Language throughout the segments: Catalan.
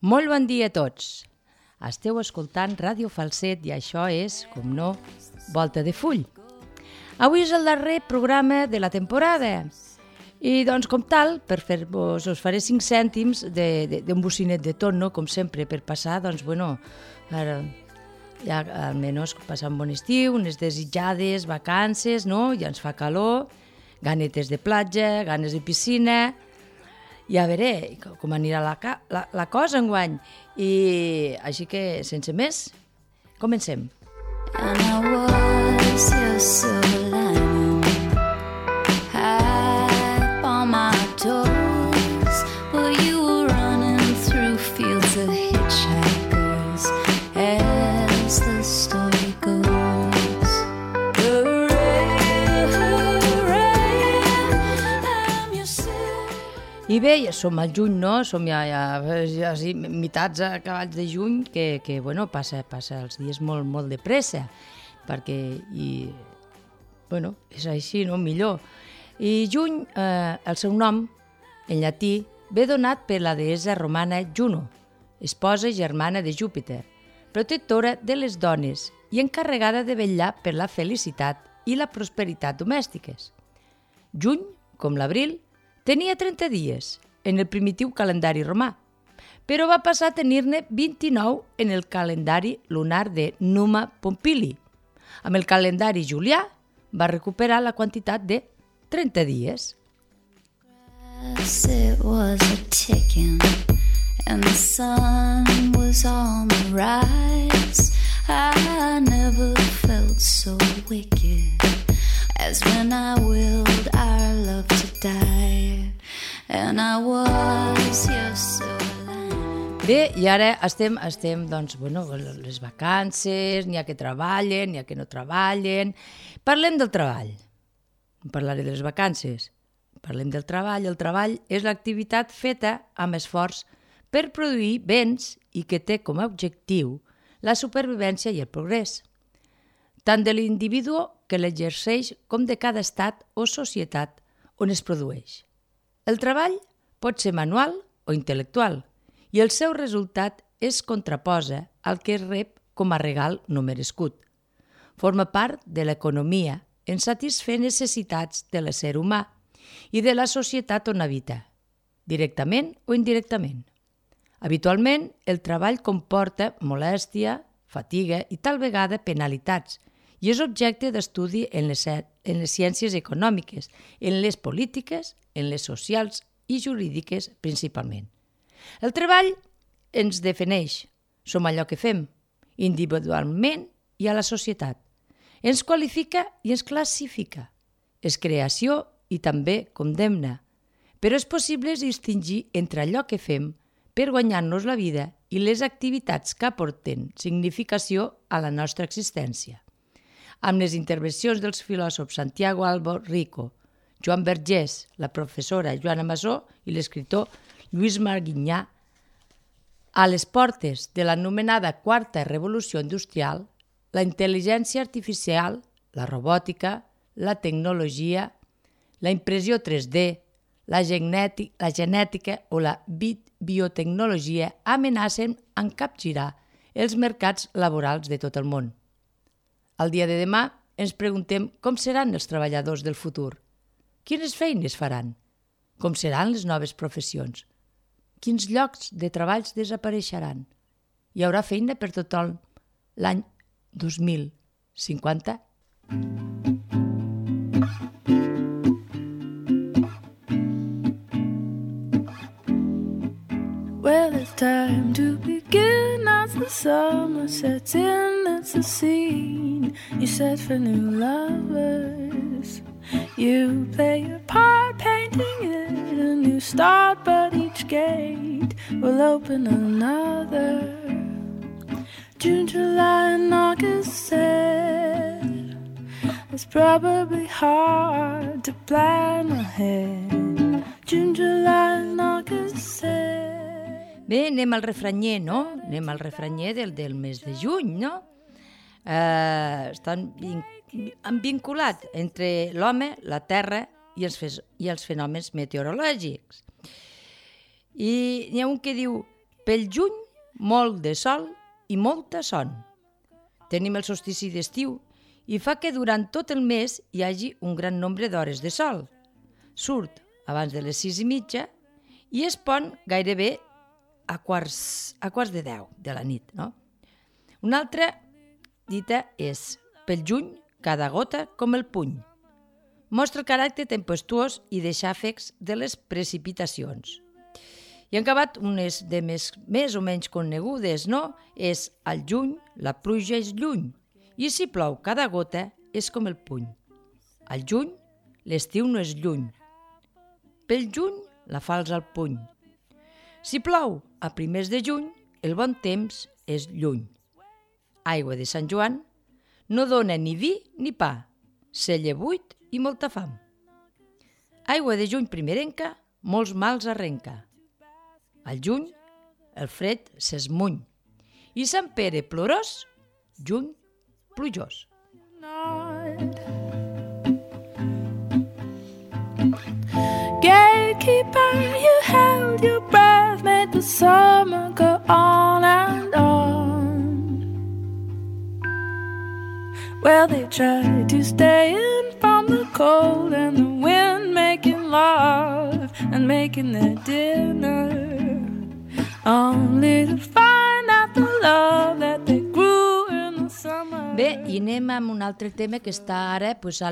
Molt bon dia a tots. Esteu escoltant Ràdio Falset i això és, com no, Volta de Full. Avui és el darrer programa de la temporada i, doncs, com tal, per fer-vos, us faré 5 cèntims d'un bocinet de tot, no? Com sempre, per passar, doncs, bueno, ja almenys passar un bon estiu, unes desitjades vacances, no? Ja ens fa calor, ganetes de platja, ganes de piscina. Ja veuré com anirà la cosa enguany. I així que, sense més, comencem. And I was your silver lining, high on my toes, but you were running through fields of hitchhikers, as the story goes. I bé, ja som al juny, no? Som ja mitats acabats de juny, que bueno, passa els dies molt de pressa, perquè, bueno, és així, no? Millor. I juny, el seu nom, en llatí, ve donat per la deessa romana Juno, esposa i germana de Júpiter, protectora de les dones i encarregada de vetllar per la felicitat i la prosperitat domèstiques. Juny, com l'abril, tenia 30 dies en el primitiu calendari romà, però va passar a tenir-ne 29 en el calendari lunar de Numa Pompili. Amb el calendari julià va recuperar la quantitat de 30 dies. It was a ticking and the sun was on the rise. I never felt so wicked as when I willed our love to die, and I was your silver lining. Bé, i ara estem, doncs, bueno, les vacances, n'hi ha que treballen, n'hi ha que no treballen. Parlem del treball. No parlaré de les vacances. Parlem del treball. El treball és l'activitat feta amb esforç per produir béns i que té com a objectiu la supervivència i el progrés, tant de l'individu que l'exerceix com de cada estat o societat on es produeix. El treball pot ser manual o intel·lectual i el seu resultat es contraposa al que es rep com a regal no merescut. Forma part de l'economia en satisfer necessitats de l'ésser humà i de la societat on habita, directament o indirectament. Habitualment, el treball comporta molèstia, fatiga i tal vegada penalitats, i és objecte d'estudi en les ciències econòmiques, en les polítiques, en les socials i jurídiques principalment. El treball ens defineix, som allò que fem, individualment i a la societat. Ens qualifica i ens classifica. És creació i també condemna, però és possible distingir entre allò que fem per guanyar-nos la vida i les activitats que aporten significació a la nostra existència. Amb les intervencions dels filòsofs Santiago Albo Rico, Joan Vergés, la professora Joana Masó i l'escriptor Lluís Marguinyà, a les portes de l'anomenada Quarta Revolució Industrial, la intel·ligència artificial, la robòtica, la tecnologia, la impressió 3D, la genètica o la biotecnologia amenacen encapgirar els mercats laborals de tot el món. Al dia de demà ens preguntem com seran els treballadors del futur. Quines feines faran? Com seran les noves professions? Quins llocs de treballs desapareixeran? Hi haurà feina per tothom l'any 2050? Well, it's time to begin as the summer sets in. It's a scene you set for new lovers. You play your part, painting it a new start, but each gate will open another. June, July, and August said it's probably hard to plan ahead. June, July, and August said. Bé, anem al refranyer, no? Anem al refranyer del mes de juny, no? Estan vinculats entre l'home, la terra i els fenòmens meteorològics. I n'hi ha un que diu Pel juny, molt de sol i molta son. Tenim el solstici d'estiu i fa que durant tot el mes hi hagi un gran nombre d'hores de sol. Surt abans de les 6:30 i es pon gairebé a quarts de 10 de la nit. No? Una altra dita és: pel juny, cada gota com el puny. Mostra el caràcter tempestuós i de xàfecs de les precipitacions. I han acabat unes de més o menys conegudes, no? És al juny, la pluja és lluny, i si plou cada gota és com el puny. Al juny, l'estiu no és lluny. Pel juny, la falç al puny. Si plou a primers de juny, el bon temps és lluny. Aigua de Sant Joan no dona ni vi ni pa, celler buit i molta fam. Aigua de juny primerenca, molts mals arrenca. Al juny, el fred s'esmuny. I Sant Pere plorós, juny plujós. Gatekeeper, you held your breath, made the summer go on and on. Well, they tried to stay in from the cold and the wind, making love and making their dinner, only to find out the love that they grew in the summer. Bé, i anem amb un altre tema que està ara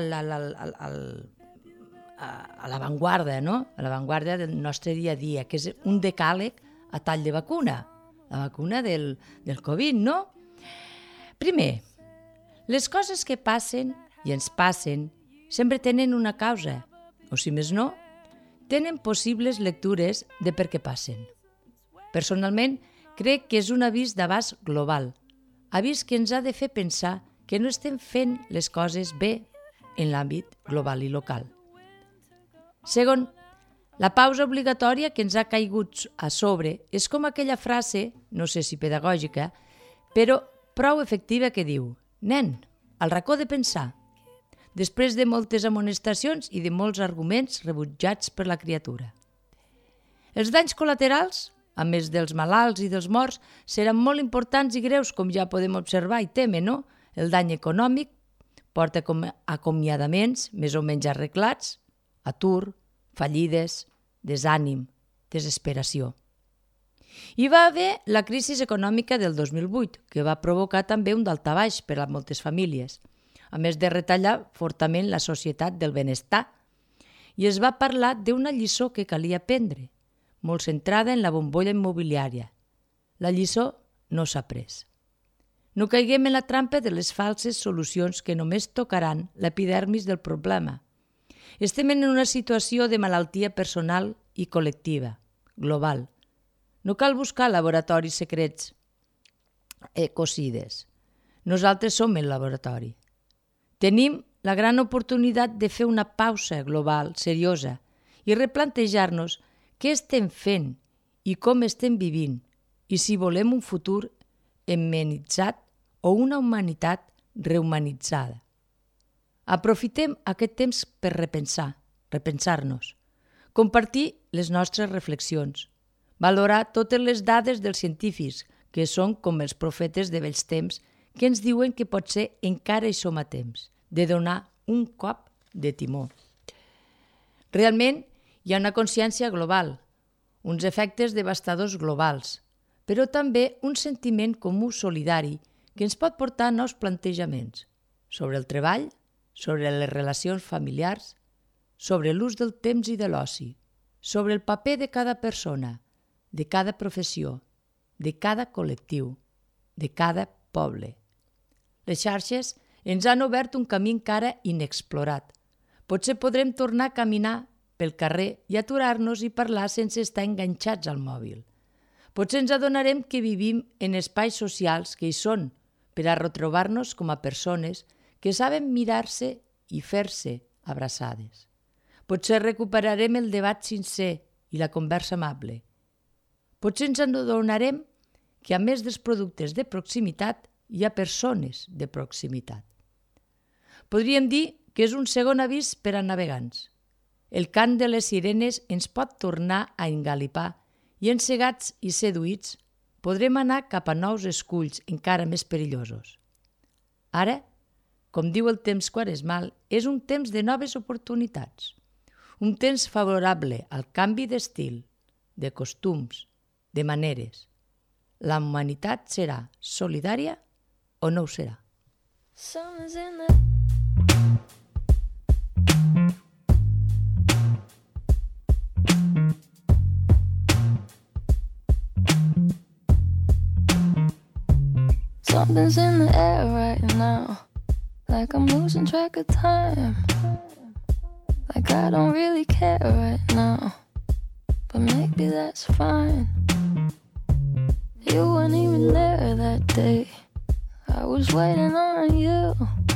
a l'avantguarda, no? A l'avantguarda del nostre dia a dia, que és un decàleg a tall de vacuna, la vacuna del Covid, no? Primer, les coses que passen i ens passen sempre tenen una causa, o si més no, tenen possibles lectures de per què passen. Personalment, crec que és un avís d'abast global, avís que ens ha de fer pensar que no estem fent les coses bé en l'àmbit global i local. Segon, la pausa obligatòria que ens ha caigut a sobre és com aquella frase, no sé si pedagògica, però prou efectiva que diu: «Nen, al racó de pensar», després de moltes amonestacions i de molts arguments rebutjats per la criatura. Els danys col·laterals, a més dels malalts i dels morts, seran molt importants i greus, com ja podem observar i temen, no? El dany econòmic porta acomiadaments més o menys arreglats, atur, fallides, desànim, desesperació. Hi va haver la crisi econòmica del 2008, que va provocar també un daltabaix per a moltes famílies, a més de retallar fortament la societat del benestar, i es va parlar d'una lliçó que calia aprendre, molt centrada en la bombolla immobiliària. La lliçó no s'ha pres. No caiguem en la trampa de les falses solucions que només tocaran l'epidermis del problema. Estem en una situació de malaltia personal i col·lectiva, global. No cal buscar laboratoris secrets, ecocides. Nosaltres som el laboratori. Tenim la gran oportunitat de fer una pausa global, seriosa, i replantejar-nos què estem fent i com estem vivint, i si volem un futur humanitzat o una humanitat rehumanitzada. Aprofitem aquest temps per repensar-nos, compartir les nostres reflexions, valorar totes les dades dels científics, que són com els profetes de vells temps, que ens diuen que potser encara hi som a temps de donar un cop de timó. Realment, hi ha una consciència global, uns efectes devastadors globals, però també un sentiment comú solidari que ens pot portar a nous plantejaments sobre el treball, sobre les relacions familiars, sobre l'ús del temps i de l'oci, sobre el paper de cada persona, de cada professió, de cada col·lectiu, de cada poble. Les xarxes ens han obert un camí encara inexplorat. Potser podrem tornar a caminar pel carrer i aturar-nos i parlar sense estar enganxats al mòbil. Potser ens adonarem que vivim en espais socials que hi són per a retrobar-nos com a persones que saben mirar-se i fer-se abraçades. Potser recuperarem el debat sincer i la conversa amable. Potser ens adonarem que a més dels productes de proximitat hi ha persones de proximitat. Podríem dir que és un segon avís per a navegants. El cant de les sirenes ens pot tornar a engalipar i encegats i seduïts podrem anar cap a nous esculls encara més perillosos. Ara, com diu el temps quaresmal, és un temps de noves oportunitats, un temps favorable al canvi d'estil, de costums, de maneres. La humanitat serà solidària o no ho serà? Summer's in the Something's in the air right now, like I'm losing track of time, like I don't really care right now, but maybe that's fine. You weren't even there that day, I was waiting on you.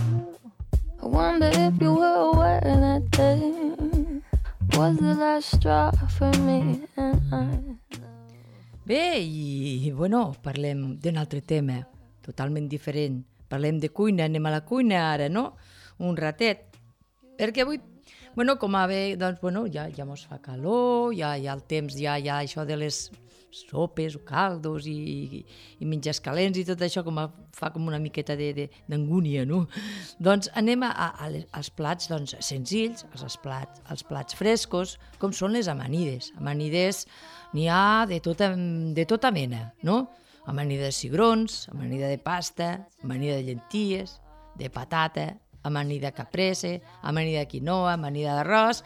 I wonder if you were aware that day was the last straw for me and I. Bé, i bueno, parlem d'un altre tema, totalment diferent. Parlem de cuina, anem a la cuina ara, no? Un ratet. Perquè avui, bueno, com a bé, doncs, bueno, ja mos fa calor, ja el temps, ja això de les sopes o caldos i menjars calents i tot això fa com una miqueta d'angúnia, no? Doncs anem als plats doncs, senzills, als plats frescos, com són les amanides. Amanides n'hi ha de tota mena, no? Amanida de cigrons, amanida de pasta, amanida de llenties, de patata, amanida caprese, amanida de quinoa, amanida d'arròs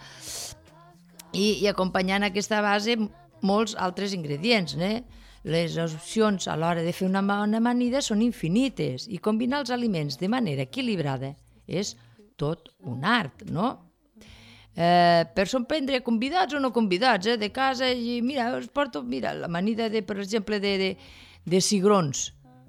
i acompanyant aquesta base molts altres ingredients, né? Les opcions a l'hora de fer una bona amanida són infinites i combinar els aliments de manera equilibrada és tot un art, no? Per sorprendre convidats o no convidats, de casa, i mira, us porto l'amanida, per exemple, de cigrons,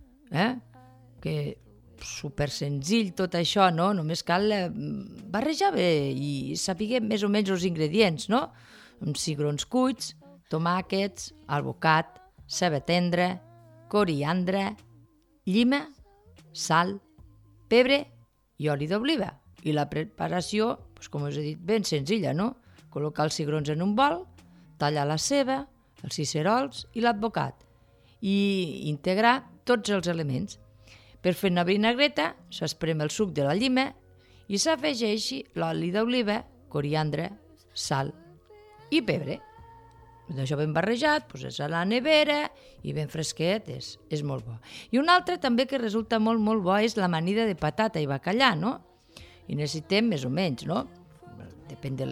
que super senzill tot això, no? Només cal barrejar bé i saber més o menys els ingredients, no? Amb cigrons cuits, tomàquets, alvocat, ceba tendra, coriandre, llima, sal, pebre i oli d'oliva. I la preparació, com us he dit, ben senzilla, no? Col·locar els cigrons en un bol, tallar la ceba, els cicerols i l'advocat i integrar tots els elements. Per fer una vinagreta s'esprem el suc de la llima i s'afegeix l'oli d'oliva, coriandre, sal i pebre. Això ben barrejat, és a la nevera i ben fresquet, és molt bo. I un altre també que resulta molt, molt bo és l'amanida de patata i bacallà, no? I necessitem més o menys, no? Depèn de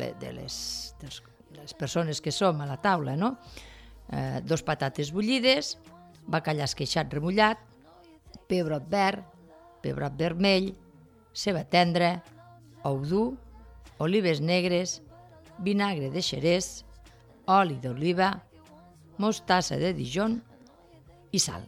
les persones que som a la taula, no? 2 patates bullides, bacallà esqueixat remullat, pebrot verd, pebrot vermell, ceba tendra, ou dur, olives negres, vinagre de xerès, oli d'oliva, mostassa de Dijon i sal.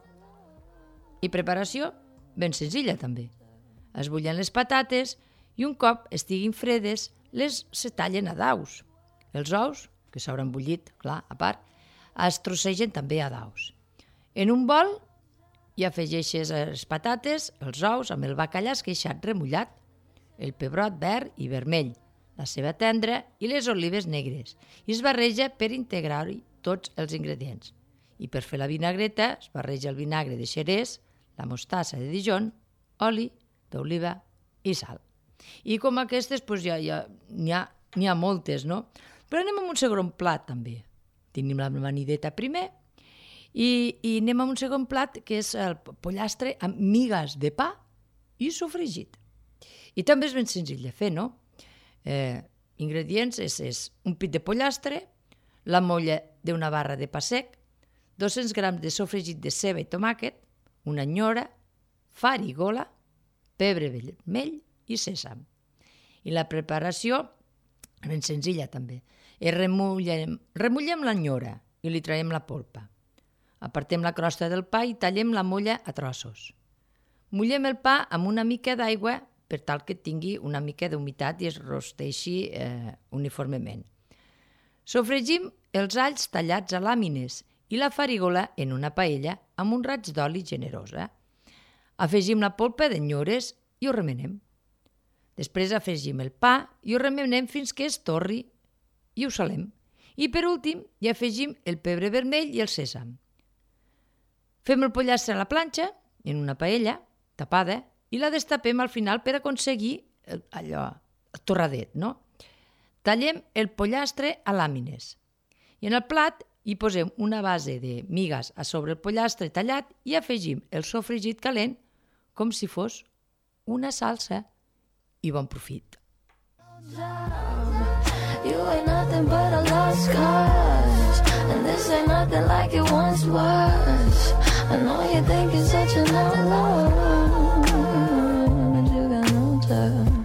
I preparació ben senzilla també. Es bullen les patates i un cop estiguin fredes les se tallen a daus. Els ous, que s'hauran bullit, clar, a part, es trossegen també a daus. En un bol hi afegeixes les patates, els ous amb el bacallà esqueixat remullat, el pebrot verd i vermell, la ceba tendra i les olives negres i es barreja per integrar-hi tots els ingredients. I per fer la vinagreta es barreja el vinagre de xerès, la mostassa de Dijon, oli d'oliva i sal. I com aquestes n'hi ha moltes, no? Però anem amb un segon plat també. Tenim l'amanideta primer i anem amb un segon plat que és el pollastre amb migues de pa i sofregit. I també és ben senzill de fer, no? Ingredients és un pit de pollastre, la molla d'una barra de pa sec, 200 grams de sofregit de ceba i tomàquet, una nyora, farigola, pebre vermell i sèsam. I la preparació, ben senzilla també, remullem la nyora i li traiem la polpa. Apartem la crosta del pa i tallem la molla a trossos. Mullem el pa amb una mica d'aigua per tal que tingui una mica d'humitat i es rosteixi uniformement. Sofregim els alls tallats a làmines i la farigola en una paella amb un raig d'oli generós. Afegim la polpa de nyores i ho remenem. Després afegim el pa i ho remenem fins que es torri i ho salem. I per últim hi afegim el pebre vermell i el sèsam. Fem el pollastre a la planxa, en una paella, tapada, i la destapem al final per aconseguir allò, el torradet, no? Tallem el pollastre a làmines i en el plat hi posem una base de migues a sobre el pollastre tallat i afegim el sofregit calent com si fos una salsa i bon profit. You ain't nothing but a lost cause, and this ain't nothing like it once was. I know you think it's such an outlaw, but you got no time.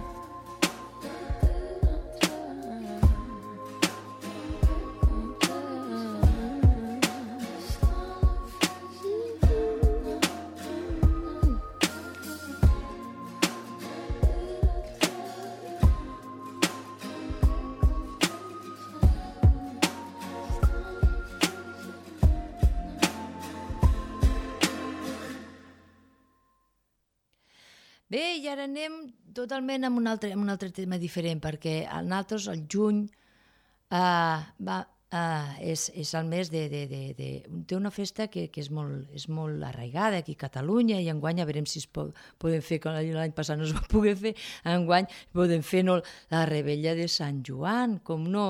Bé, i ara anem totalment amb un altre tema diferent, perquè nosaltres al juny és el mes té una festa que és molt arraigada aquí a Catalunya, i enguany a veurem si podem fer, com l'any passat no es va poder fer, enguany podem fer la rebella de Sant Joan, com no.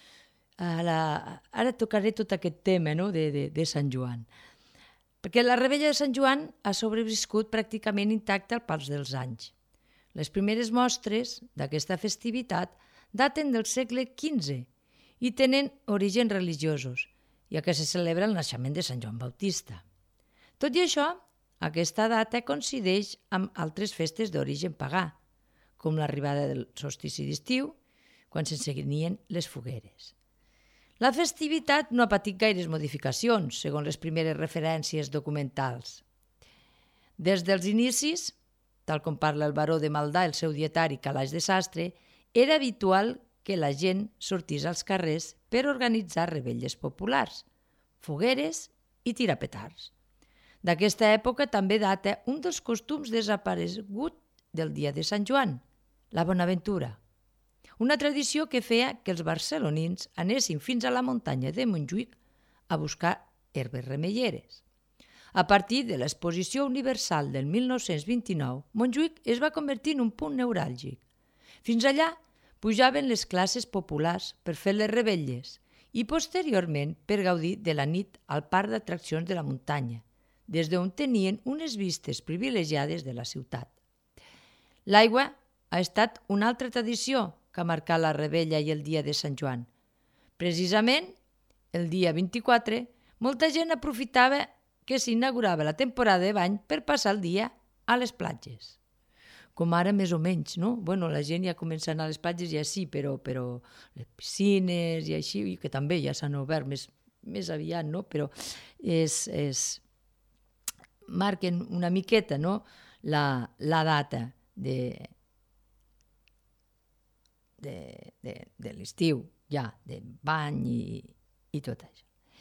Ara tocaré tot aquest tema, no?, de Sant Joan. Perquè la rebella de Sant Joan ha sobreviscut pràcticament intacta al pas dels anys. Les primeres mostres d'aquesta festivitat daten del segle XV i tenen orígens religiosos, ja que se celebra el naixement de Sant Joan Bautista. Tot i això, aquesta data coincideix amb altres festes d'origen pagà, com l'arribada del solstici d'estiu, quan s'encenien les fogueres. La festivitat no ha patit gaires modificacions, segons les primeres referències documentals. Des dels inicis, tal com parla el baró de Maldà, el seu dietari Calaix de Sastre, era habitual que la gent sortís als carrers per organitzar rebelles populars, fogueres i tirapetards. D'aquesta època també data un dels costums desaparegut del dia de Sant Joan, la Bonaventura. Una tradició que feia que els barcelonins anessin fins a la muntanya de Montjuïc a buscar herbes remeieres. A partir de l'Exposició Universal del 1929, Montjuïc es va convertir en un punt neuràlgic. Fins allà pujaven les classes populars per fer les rebelles i posteriorment per gaudir de la nit al parc d'atraccions de la muntanya, des d'on tenien unes vistes privilegiades de la ciutat. L'aigua ha estat una altra tradició que ha marcat la rebella i el dia de Sant Joan. Precisament, el dia 24, molta gent aprofitava que s'inaugurava la temporada de bany per passar el dia a les platges. Com ara més o menys, no? Bueno, la gent ja comença a anar a les platges ja sí, però les piscines i així, que també ja s'han obert més aviat, no? Però marquen una miqueta, no?, la data de l'estiu, ja, de bany i tot això.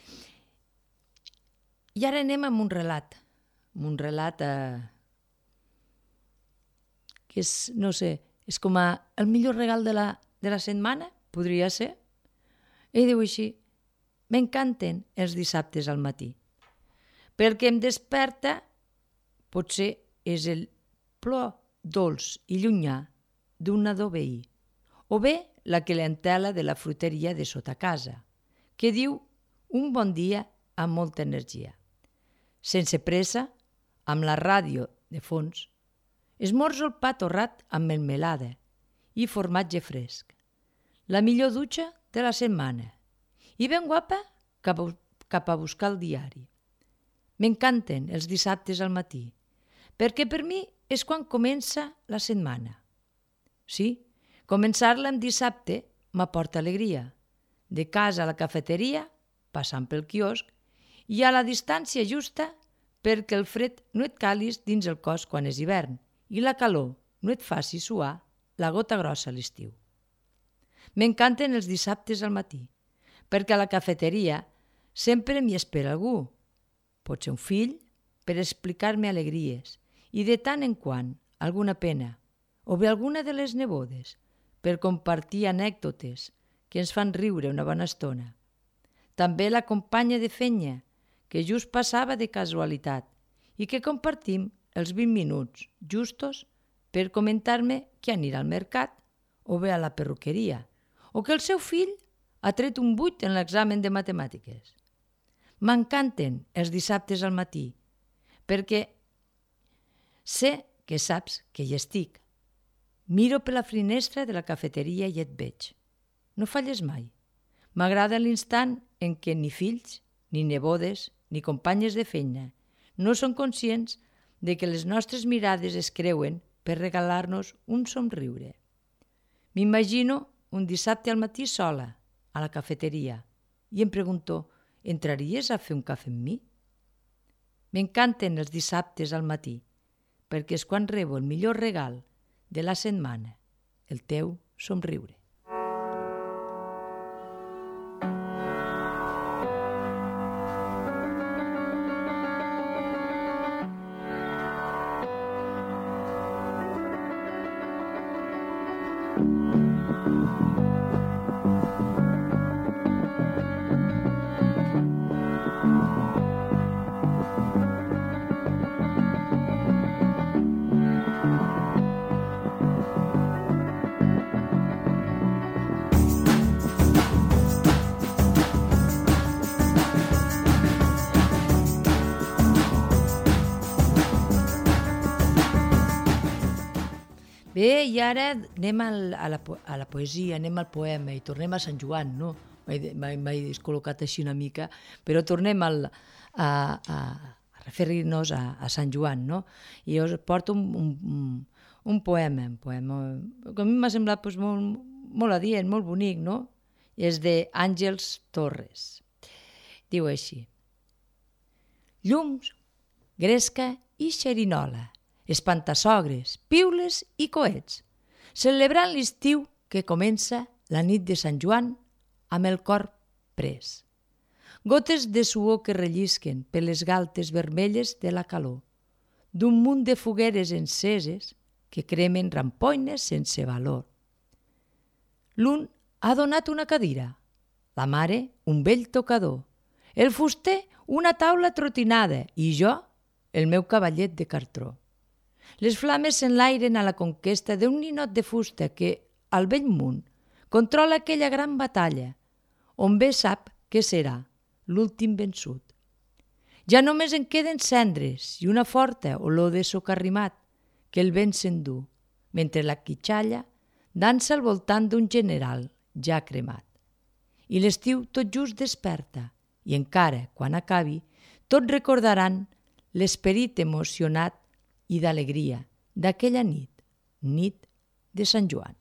I ara anem amb un relat que és, no sé, és com el millor regal de la setmana, podria ser. Ell diu així: m'encanten els dissabtes al matí, perquè em desperta, potser és el plor dolç i llunyà d'un nadó veí, o bé la clientela de la fruteria de sota casa, que diu un bon dia amb molta energia. Sense pressa, amb la ràdio de fons, esmorzo el pa torrat amb melmelada i formatge fresc, la millor dutxa de la setmana, i ben guapa cap a buscar el diari. M'encanten els dissabtes al matí, perquè per mi és quan comença la setmana. Sí, començar-la en dissabte m'aporta alegria. De casa a la cafeteria, passant pel quiosc, i a la distància justa perquè el fred no et calis dins el cos quan és hivern i la calor no et faci suar la gota grossa a l'estiu. M'encanten els dissabtes al matí, perquè a la cafeteria sempre m'hi espera algú. Pot ser un fill per explicar-me alegries i de tant en quant alguna pena, o bé alguna de les nebodes per compartir anècdotes que ens fan riure una bona estona. També la companya de fenya, que que just passava de casualitat i que compartim els 20 minuts justos per comentar-me que anirà al mercat o bé a la perruqueria o que el seu fill ha tret un 8 en l'examen de matemàtiques. M'encanten els dissabtes al matí perquè sé que saps que hi estic. Miro per la finestra de la cafeteria i et veig. No falles mai. M'agrada l'instant en què ni fills, ni nebodes, ni companyes de feina no són conscients de que les nostres mirades es creuen per regalar-nos un somriure. M'imagino un dissabte al matí sola, a la cafeteria, i em pregunto, entraries a fer un cafè amb mi? M'encanten els dissabtes al matí, perquè és quan rebo el millor regal de la setmana, el teu somriure. Bé, i ara anem a la poesia, anem al poema i tornem a Sant Joan, no? M'he descol·locat així una mica, però tornem a referir-nos a Sant Joan, no? I us porto un poema que a mi m'ha semblat molt adient, molt bonic, no? És d'Àngels Torres. Diu així: llums, gresca i xerinola, espantasogres, piules i coets, celebrant l'estiu que comença la nit de Sant Joan amb el cor pres. Gotes de suor que rellisquen per les galtes vermelles de la calor, d'un munt de fogueres enceses que cremen rampoines sense valor. L'un ha donat una cadira, la mare un vell tocador, el fuster una taula trotinada i jo el meu cavallet de cartró. Les flames s'enlairen a la conquesta d'un ninot de fusta que, al vell munt, controla aquella gran batalla, on bé sap que serà l'últim vençut. Ja només en queden cendres i una forta olor de socarrimat que el vent s'endú, mentre la quitxalla dansa al voltant d'un general ja cremat. I l'estiu tot just desperta, i encara, quan acabi, tots recordaran l'esperit emocionat i d'alegria d'aquella nit, nit de Sant Joan.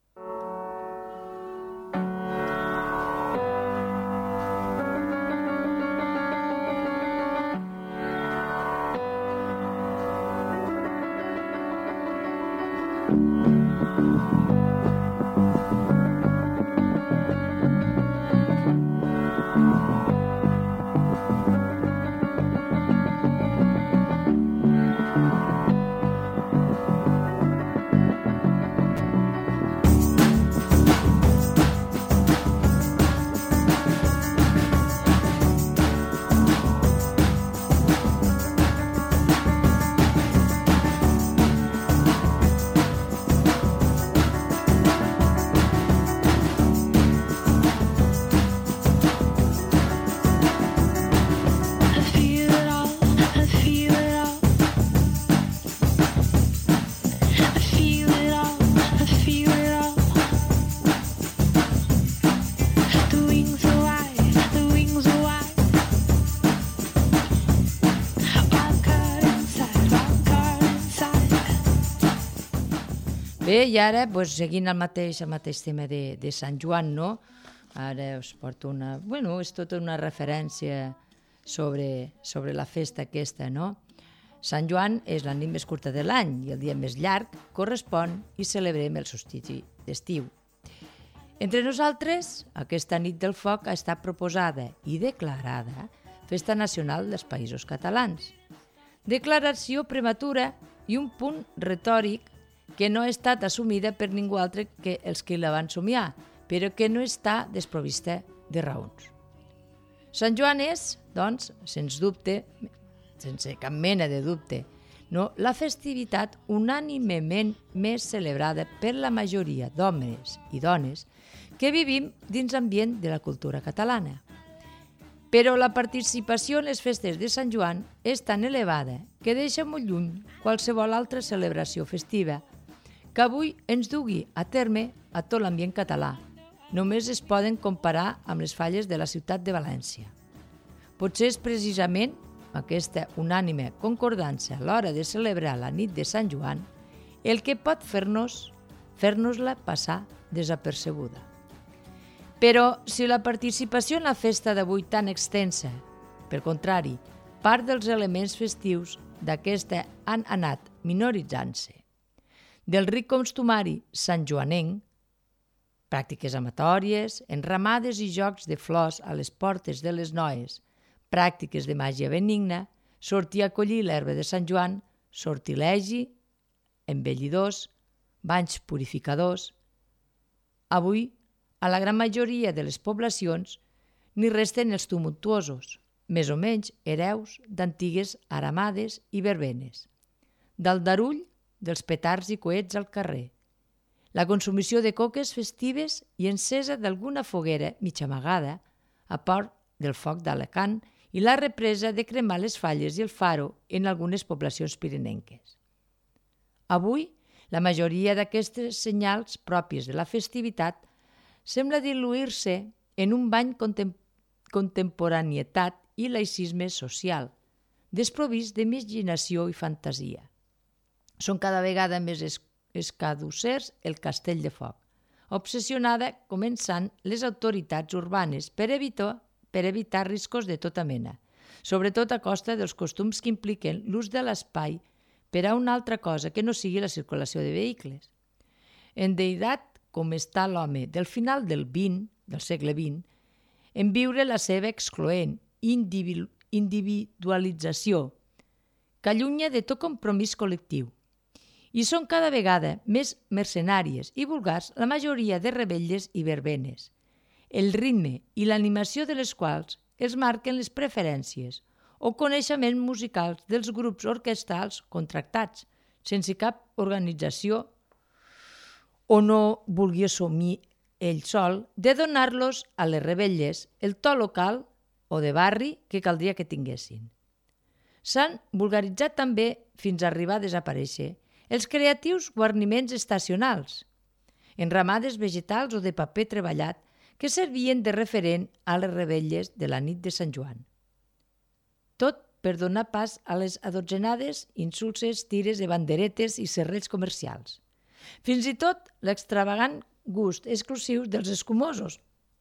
Bé, i ara, seguint el mateix tema de Sant Joan, no? Ara us porto és tota una referència sobre la festa aquesta, no? Sant Joan és la nit més curta de l'any i el dia més llarg correspon i celebrem el solstici d'estiu. Entre nosaltres, aquesta nit del foc ha estat proposada i declarada Festa Nacional dels Països Catalans. Declaració prematura i un punt retòric que no ha estat assumida per ningú altre que els que la van somiar, però que no està desprovista de raons. Sant Joan és, doncs, sens dubte, sense cap mena de dubte, no, la festivitat unànimement més celebrada per la majoria d'homes i dones que vivim dins l'ambient de la cultura catalana. Però la participació en les festes de Sant Joan és tan elevada que deixa molt lluny qualsevol altra celebració festiva que avui ens dugui a terme a tot l'ambient català. Només es poden comparar amb les falles de la ciutat de València. Potser és precisament aquesta unànime concordança a l'hora de celebrar la nit de Sant Joan el que pot fer-nos-la passar desapercebuda. Però si la participació en la festa d'avui tan extensa, per contrari, part dels elements festius d'aquesta han anat minoritzant-se. Del ric costumari santjoanenc, pràctiques amatòries, enramades i jocs de flors a les portes de les noes, pràctiques de màgia benigna, sortir a collir l'herba de Sant Joan, sortilegi, embellidors, banys purificadors. Avui, a la gran majoria de les poblacions, n'hi resten els tumultuosos, més o menys hereus d'antigues aramades i verbenes, d'aldarull dels petards i coets al carrer, la consumició de coques festives i encesa d'alguna foguera mig amagada a part del foc d'Alacant i la represa de cremar les falles i el faro en algunes poblacions pirinenques. Avui, la majoria d'aquestes senyals pròpies de la festivitat sembla diluir-se en un bany contemporanietat i laïcisme social, desprovist d'imaginació i fantasia. Són cada vegada més escadussers el castell de foc, obsessionada començant les autoritats urbanes per evitar riscos de tota mena, sobretot a costa dels costums que impliquen l'ús de l'espai per a una altra cosa que no sigui la circulació de vehicles. Endeutat com està l'home del final del segle XX, en viure la seva excloent individualització, que allunya de tot compromís col·lectiu. I són cada vegada més mercenàries i vulgars la majoria de rebelles i verbenes, el ritme i l'animació de les quals els marquen les preferències o coneixements musicals dels grups orquestrals contractats, sense cap organització o no vulgui assumir ell sol de donar-los a les rebelles el to local o de barri que caldria que tinguessin. S'han vulgaritzat també, fins a arribar a desaparèixer, els creatius guarniments estacionals, enramades vegetals o de paper treballat que servien de referent a les rebelles de la nit de Sant Joan. Tot per donar pas a les adotzenades, insulses, tires de banderetes i serrells comercials. Fins i tot l'extravagant gust exclusiu dels escumosos,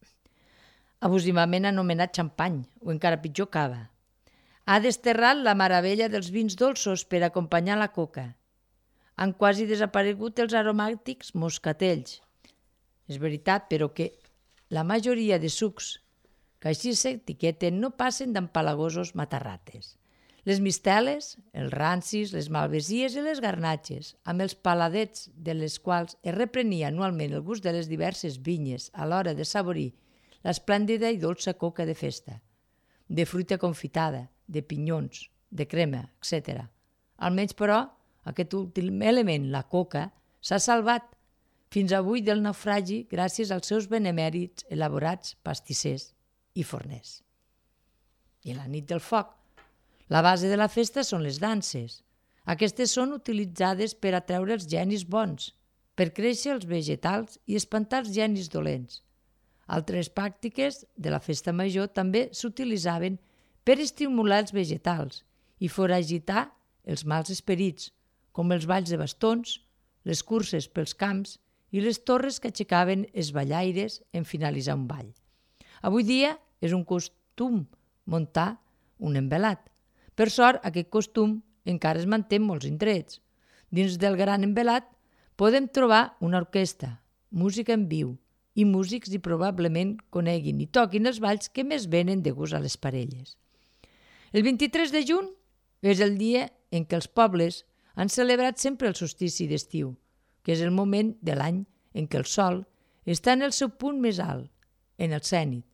abusivament anomenat xampany o encara pitjor cava. Ha desterrat la meravella dels vins dolços per acompanyar la coca. Han quasi desaparegut els aromàtics moscatells. És veritat, però, que la majoria de sucs que així s'etiqueten no passen d'empalagosos matarrates. Les misteles, els rancis, les malvesies i les garnatges, amb els paladets de les quals es reprenia anualment el gust de les diverses vinyes a l'hora de saborir l'esplèndida i dolça coca de festa, de fruita confitada, de pinyons, de crema, etc. Almenys, però, aquest últim element, la coca, s'ha salvat fins avui del naufragi gràcies als seus benemèrits elaborats pastissers i forners. I la nit del foc. La base de la festa són les danses. Aquestes són utilitzades per atreure els genis bons, per créixer els vegetals i espantar els genis dolents. Altres pràctiques de la festa major també s'utilitzaven per estimular els vegetals i foragitar els mals esperits, com els balls de bastons, les curses pels camps i les torres que aixecaven els ballaires en finalitzar un ball. Avui dia és un costum muntar un envelat. Per sort, aquest costum encara es manté en molts indrets. Dins del gran envelat podem trobar una orquestra, música en viu i músics i probablement coneguin i toquin els balls que més venen de gust a les parelles. El 23 de juny és el dia en què els pobles han celebrat sempre el solstici d'estiu, que és el moment de l'any en què el sol està en el seu punt més alt, en el zènit,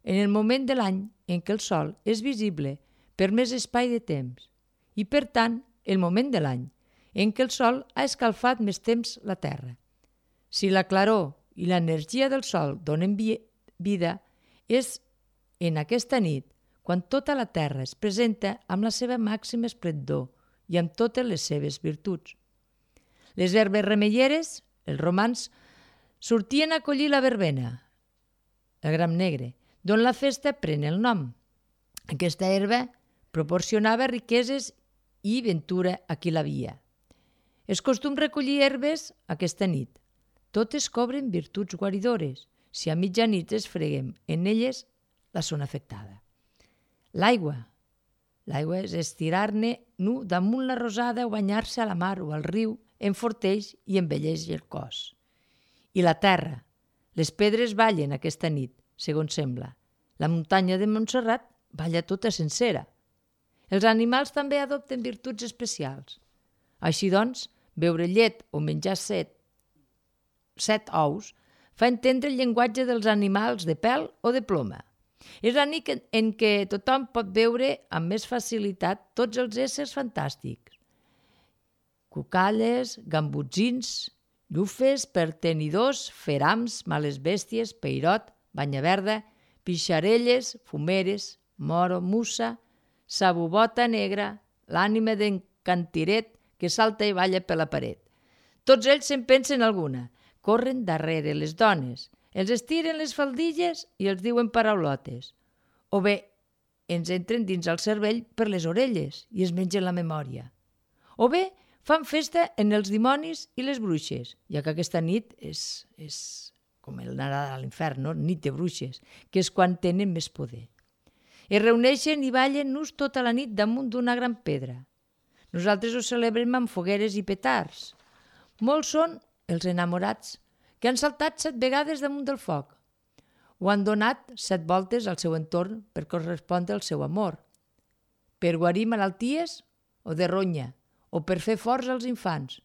en el moment de l'any en què el sol és visible per més espai de temps i, per tant, el moment de l'any en què el sol ha escalfat més temps la Terra. Si la claror i l'energia del sol donen vida, és en aquesta nit quan tota la Terra es presenta amb la seva màxima esplendor i amb totes les seves virtuts. Les herbes remeieres, els romans, sortien a collir la verbena, el gram negre, d'on la festa pren el nom. Aquesta herba proporcionava riqueses i ventura a qui l'havia. És costum recollir herbes aquesta nit. Totes cobren virtuts guaridores. Si a mitjanit es freguem en elles la zona afectada. L'aigua. L'aigua és estirar-ne nu damunt la rosada o banyar-se a la mar o al riu enforteix i embelleix el cos. I la terra. Les pedres ballen aquesta nit, segons sembla. La muntanya de Montserrat balla tota sencera. Els animals també adopten virtuts especials. Així doncs, beure llet o menjar set ous fa entendre el llenguatge dels animals de pèl o de ploma. És la nit en què tothom pot veure amb més facilitat tots els éssers fantàstics. Cucalles, gambutzins, llufes, pertenidors, ferams, males bèsties, peirot, banyaverda, pixarelles, fumeres, moro, mussa, sabubota negra, l'ànima d'en Cantiret que salta i balla per la paret. Tots ells se'n pensen alguna. Corren darrere les dones, els estiren les faldilles i els diuen paraulotes. O bé, ens entren dins el cervell per les orelles i es mengen la memòria. O bé, fan festa en els dimonis i les bruixes, ja que aquesta nit és com el Nadal a l'infern, no? Nit de bruixes, que és quan tenen més poder. Es reuneixen i ballen nus tota la nit damunt d'una gran pedra. Nosaltres ho celebrem amb fogueres i petards. Molts són els enamorats que han saltat 7 vegades damunt del foc o han donat 7 voltes al seu entorn per correspondre al seu amor, per guarir malalties o de ronya o per fer forts als infants.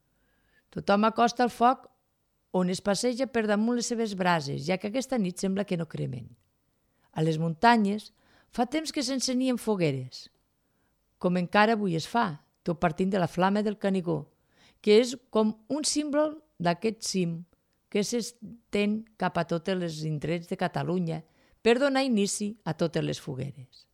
Tothom acosta al foc on es passeja per damunt les seves brases, ja que aquesta nit sembla que no cremen. A les muntanyes fa temps que s'encenien fogueres, com encara avui es fa, tot partint de la flama del Canigó, que és com un símbol d'aquest cim que s'estén cap a tots els indrets de Catalunya per donar inici a totes les fogueres.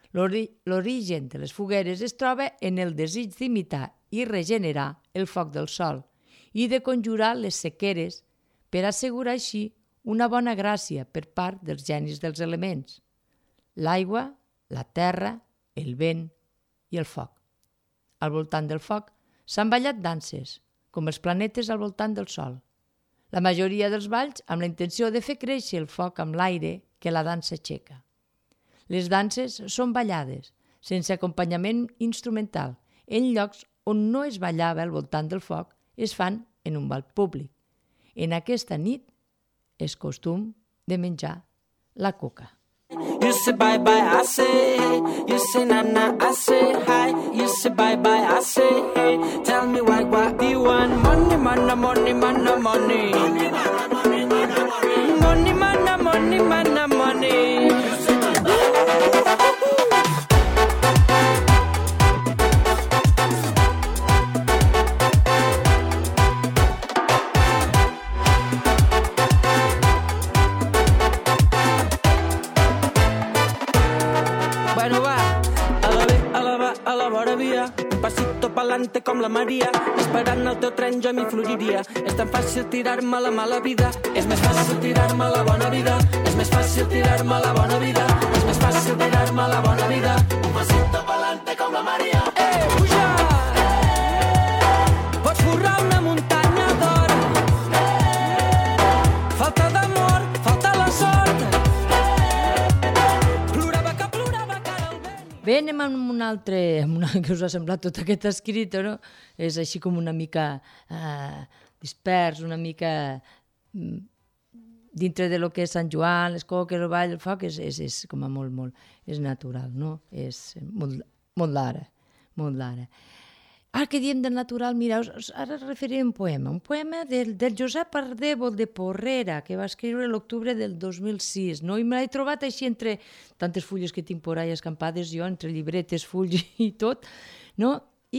L'origen de les fogueres es troba en el desig d'imitar i regenerar el foc del sol i de conjurar les sequeres per assegurar així una bona gràcia per part dels genis dels elements: l'aigua, la terra, el vent i el foc. Al voltant del foc s'han ballat danses, com els planetes al voltant del sol. La majoria dels balls amb la intenció de fer créixer el foc amb l'aire que la dansa aixeca. Les danses són ballades, sense acompanyament instrumental, en llocs on no es ballava al voltant del foc, es fan en un ball públic. En aquesta nit és costum de menjar la coca. You say bye-bye, I say hey. You say na-na, I say hi. You say bye-bye, I say hey. Tell me what do you want? Money, mana, money, mana, money. Money, mana, money, mana, money. Money, mana, money, mana, money. Pasito pa'lante com la Maria, esperant el teu tren jo m'hi floriria. És tan fàcil tirar-me la mala vida, és més fàcil tirar-me la bona vida. És més fàcil tirar-me la bona vida, és més fàcil tirar-me la bona vida. Un pasito pa'lante com la Maria. Puja! Pots forrar una muntanya d'or. Falta d'amor, falta la sort. Plorava cara al vent. Bé, anem amb un altre, que us ha semblat tot aquest escrit, no? És així com una mica dispers, una mica dintre de lo que és Sant Joan, les coques, el ball, el foc, és com a molt, és natural, no? És molt d'ara, molt d'ara. Ara que diem del natural, mireu, ara referiré un poema del Josep Ardèvol de Porrera, que va escriure l'octubre del 2006, no? I me l'he trobat així entre tantes fulles que tinc por ahí escampades jo, entre llibretes, fulls i tot, no?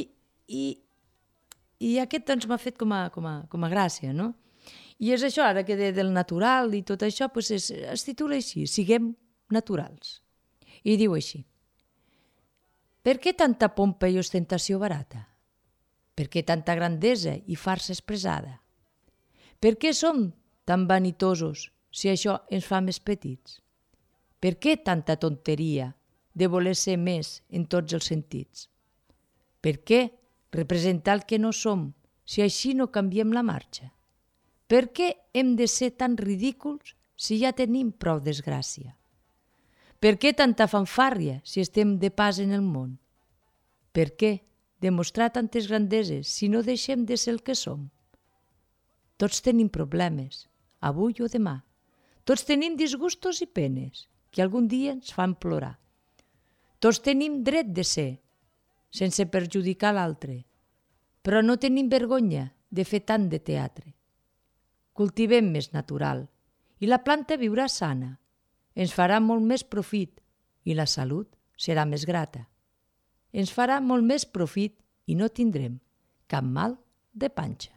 I aquest doncs m'ha fet com a gràcia, no? I és això, ara que del natural i tot això, pues es titula així, Siguem naturals. I diu així: per què tanta pompa i ostentació barata? Per què tanta grandesa i farsa expressada? Per què som tan vanitosos si això ens fa més petits? Per què tanta tonteria de voler ser més en tots els sentits? Per què representar el que no som si així no canviem la marxa? Per què hem de ser tan ridículs si ja tenim prou desgràcia? Per què tanta fanfàrria si estem de pas en el món? Per què demostrar tantes grandeses si no deixem de ser el que som? Tots tenim problemes, avui o demà. Tots tenim disgustos i penes que algun dia ens fan plorar. Tots tenim dret de ser, sense perjudicar l'altre, però no tenim vergonya de fer tant de teatre. Cultivem més natural i la planta viurà sana, ens farà molt més profit i la salut serà més grata. Ens farà molt més profit i no tindrem cap mal de panxa.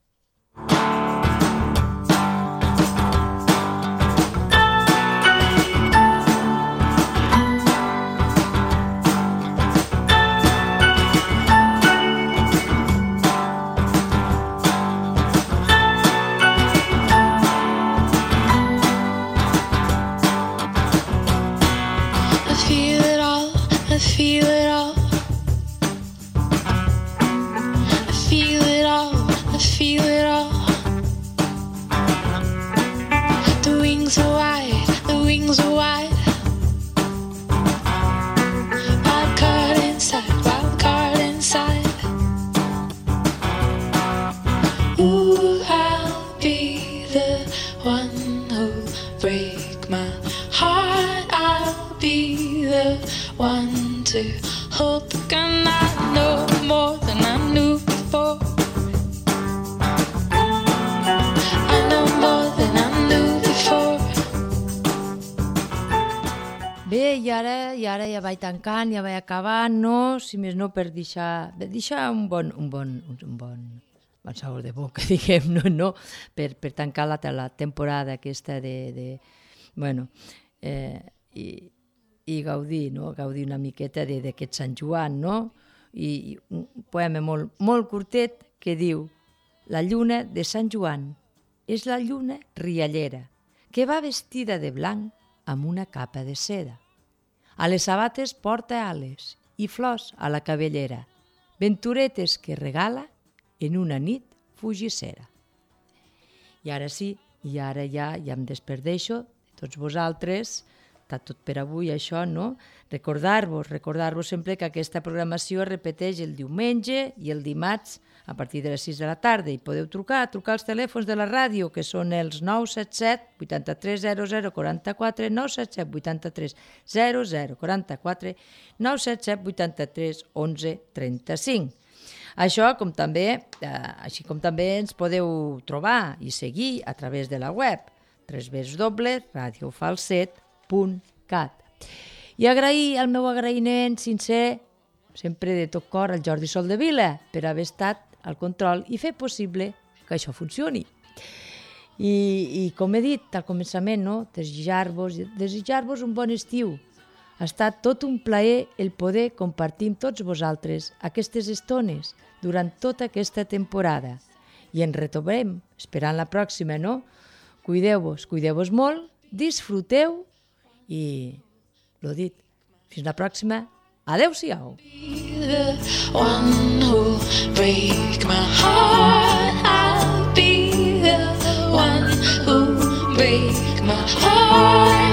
I feel it all. I feel it all. I feel it all. The wings are wide. The wings are wide. Wild card inside. Wild card inside. Ooh, I'll be the one who'll break my heart. I'll be the one to hold the gun. I know more than I knew before. I know more than I knew before. Bé, i ara ja vaig tancant, ja vaig acabant, no? Si més no, per deixar un bon sabor de boca, diguem, no? Per tancar la temporada aquesta bueno, i gaudir, no? Gaudir una miqueta d'aquest Sant Joan, no? I un poema molt curtet que diu: la lluna de Sant Joan és la lluna riallera que va vestida de blanc amb una capa de seda. A les sabates porta ales i flors a la cabellera, venturetes que regala en una nit fugissera. I ara sí, i ara ja em despedeixo de tots vosaltres. Està tot per avui, això, no? Recordar-vos sempre que aquesta programació es repeteix el diumenge i el dimarts a partir de les 6 de la tarda i podeu trucar als telèfons de la ràdio, que són els 977 83 00 44, 977 83 00 44, 977 83 11 35. Això, així com també ens podeu trobar i seguir a través de la web www.radiofalset.cat. I agrair el meu agraïment sincer, sempre de tot cor, al Jordi Soldevila per haver estat al control i fer possible que això funcioni. I com he dit al començament, no? Desitjar-vos un bon estiu. Ha estat tot un plaer el poder compartir amb tots vosaltres aquestes estones durant tota aquesta temporada. I ens retrobem esperant la pròxima, no? Cuideu-vos molt, disfruteu i, lo dit, fins la pròxima. Adeu-siau. The one who'll break my heart. I'll be the one who'll break my heart.